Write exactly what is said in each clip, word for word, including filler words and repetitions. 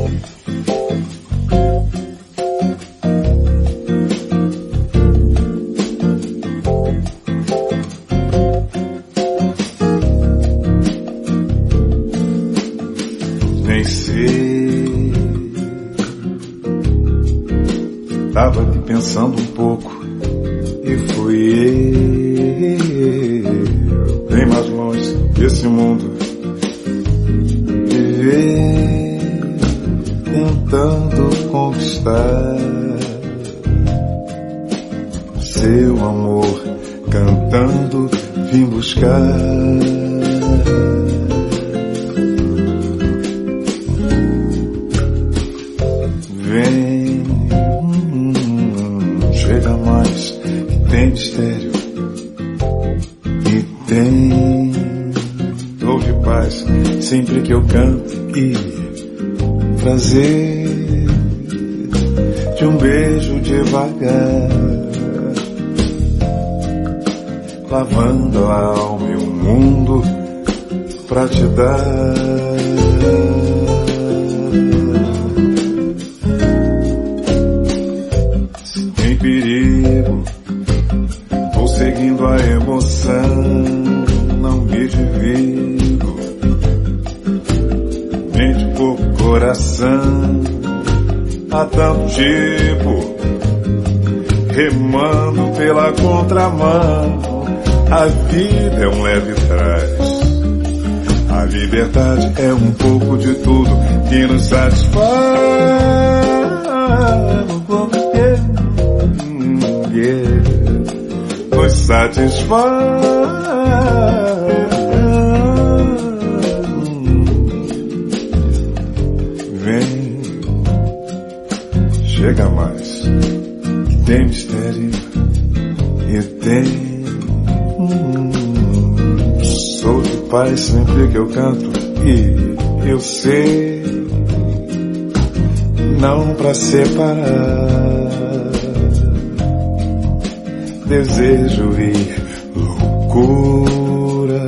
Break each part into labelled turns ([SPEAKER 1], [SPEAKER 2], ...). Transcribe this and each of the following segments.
[SPEAKER 1] Nem sei, tava aqui pensando um pouco e fui eu, bem mais longe desse mundo, viver tentando conquistar seu amor, cantando vim buscar. Vem, hum, chega mais, que tem mistério e tem dor de paz sempre que eu canto e prazer de um beijo devagar, lavando a alma e o mundo pra te dar. Perigo, vou seguindo a emoção, não me divido, mente, corpo, coração, há tanto tipo, remando pela contramão, a vida é um leve trás, a liberdade é um pouco de tudo que nos satisfaz. Yeah, nos satisfaz. Vem, chega mais, tem mistério e tem hum, sou de paz sempre que eu canto e eu sei, não pra separar desejo e loucura.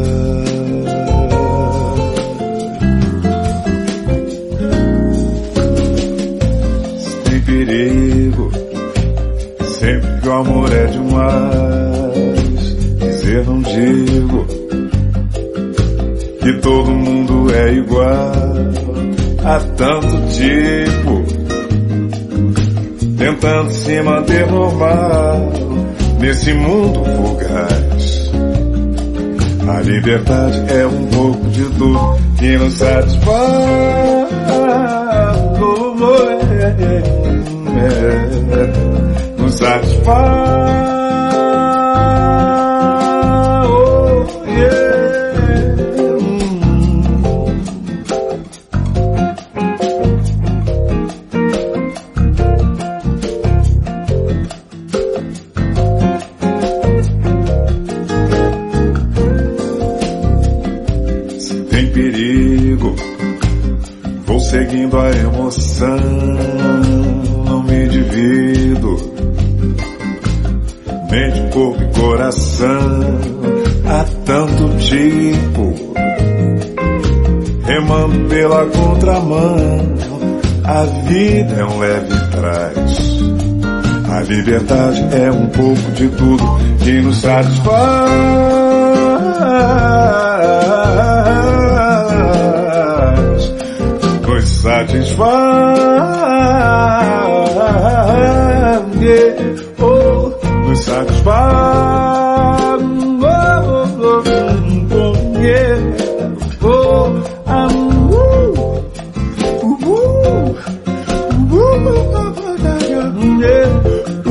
[SPEAKER 1] Se tem perigo, sempre que o amor é demais, dizer não digo que todo mundo é igual, há tanto tipo, tentando se manter normal nesse mundo fugaz. A liberdade é um pouco de tudo que nos satisfaz. Oh, é, é, nos satisfaz. Oh, yeah. Perigo, vou seguindo a emoção, não me divido, mente, corpo e coração, há tanto tipo, remando pela contramão, a vida é um leve trás, a liberdade é um pouco de tudo que nos satisfaz. Satisfaz, yeah, oh, nos satisfaz, oh, oh, oh, yeah, oh, um, uh, uh, uh, uh, yeah,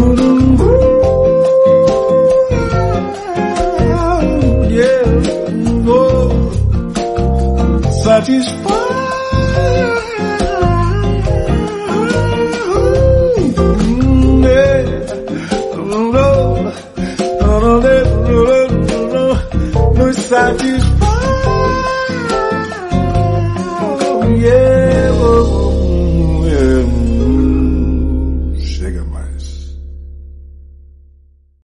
[SPEAKER 1] uh, yeah, oh, satisfaz. Nos satisfaz.